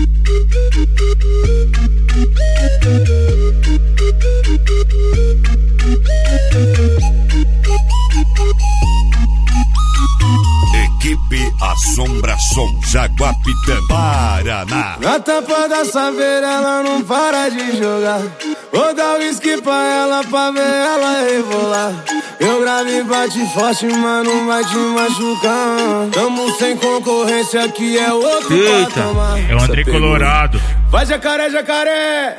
Equipe Assombração, Jaguapitã, Paraná. Na tampa da saveira ela não para de jogar. Vou dar whisky pra ela pra ver ela rebolar. Eu gravo e bate forte, mas não vai te machucar. Tamo sem concorrência, aqui é outro patamar. É o André Colorado. Vai jacaré, jacaré.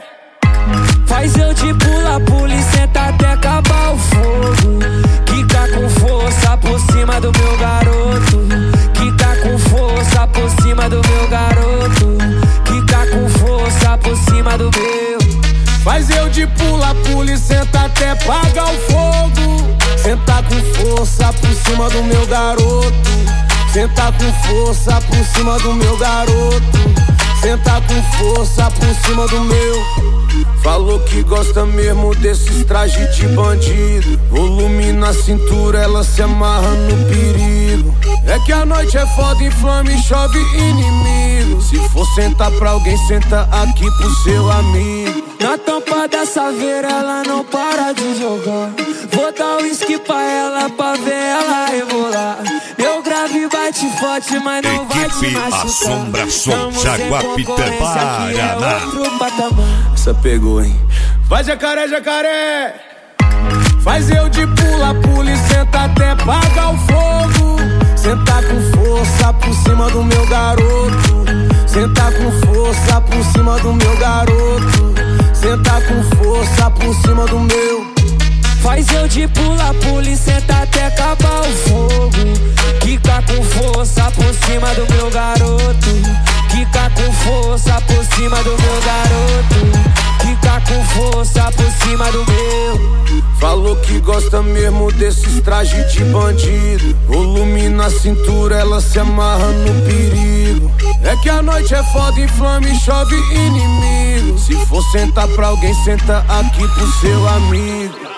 Faz eu de pula e senta até acabar o fogo. Quica com força por cima do meu garoto. Quica com força por cima do meu garoto. Quica com força por cima do meu. Faz eu de pula e senta até apagar o fogo. Senta com força por cima do meu garoto. Senta com força por cima do meu garoto. Senta com força por cima do meu. Falou que gosta mesmo desses trajes de bandido. Volume na cintura, ela se amarra no perigo. É que a noite é foda, inflama e chove inimigo. Se for sentar pra alguém, senta aqui pro seu amigo. Na tampa da saveira ela não para de jogar. Vou dar whisky pra ela pra ver ela rebolar. Eu gravo e bate forte, mas não vai te machucar. Assombração, Jaguapitã, Paraná. Essa pegou, hein? Vai jacaré, jacaré. Faz eu de pula e senta até apagar o fogo. Senta com força por cima do meu garoto. Senta com força por cima do meu garoto. Senta com força por cima do meu. Faz eu de pula e senta até acabar o fogo. Quica com força por cima do meu garoto. Quica com força por cima do meu garoto. Quica com força por cima do meu. Falou que gosta mesmo desses trajes de bandido. Volume na cintura, ela se amarra no perigo. É que a noite é foda, inflama e chove inimigo. Se for sentar pra alguém, senta aqui pro seu amigo.